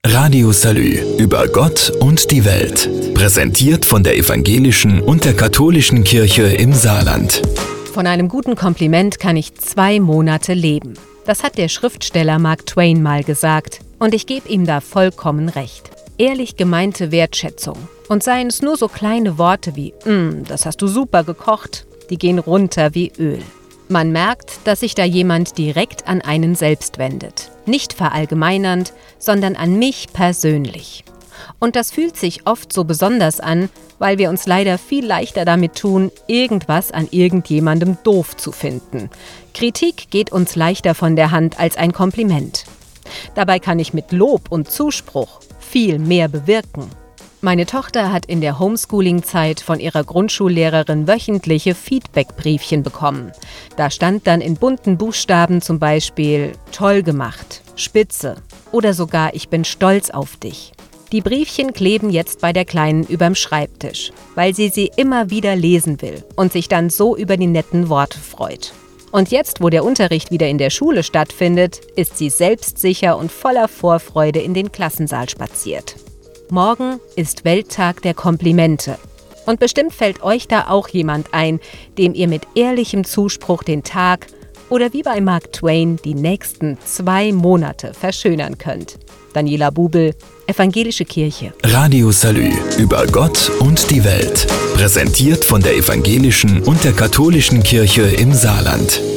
Radio Salü über Gott und die Welt. Präsentiert von der evangelischen und der katholischen Kirche im Saarland. Von einem guten Kompliment kann ich 2 Monate leben. Das hat der Schriftsteller Mark Twain mal gesagt. Und ich gebe ihm da vollkommen recht. Ehrlich gemeinte Wertschätzung. Und seien es nur so kleine Worte wie, das hast du super gekocht, die gehen runter wie Öl. Man merkt, dass sich da jemand direkt an einen selbst wendet. Nicht verallgemeinernd, sondern an mich persönlich. Und das fühlt sich oft so besonders an, weil wir uns leider viel leichter damit tun, irgendwas an irgendjemandem doof zu finden. Kritik geht uns leichter von der Hand als ein Kompliment. Dabei kann ich mit Lob und Zuspruch viel mehr bewirken. Meine Tochter hat in der Homeschooling-Zeit von ihrer Grundschullehrerin wöchentliche Feedback-Briefchen bekommen. Da stand dann in bunten Buchstaben zum Beispiel »Toll gemacht«, »Spitze« oder sogar »Ich bin stolz auf dich«. Die Briefchen kleben jetzt bei der Kleinen überm Schreibtisch, weil sie immer wieder lesen will und sich dann so über die netten Worte freut. Und jetzt, wo der Unterricht wieder in der Schule stattfindet, ist sie selbstsicher und voller Vorfreude in den Klassensaal spaziert. Morgen ist Welttag der Komplimente. Und bestimmt fällt euch da auch jemand ein, dem ihr mit ehrlichem Zuspruch den Tag oder wie bei Mark Twain die nächsten 2 Monate verschönern könnt. Daniela Bubel, Evangelische Kirche. Radio Salü über Gott und die Welt. Präsentiert von der evangelischen und der katholischen Kirche im Saarland.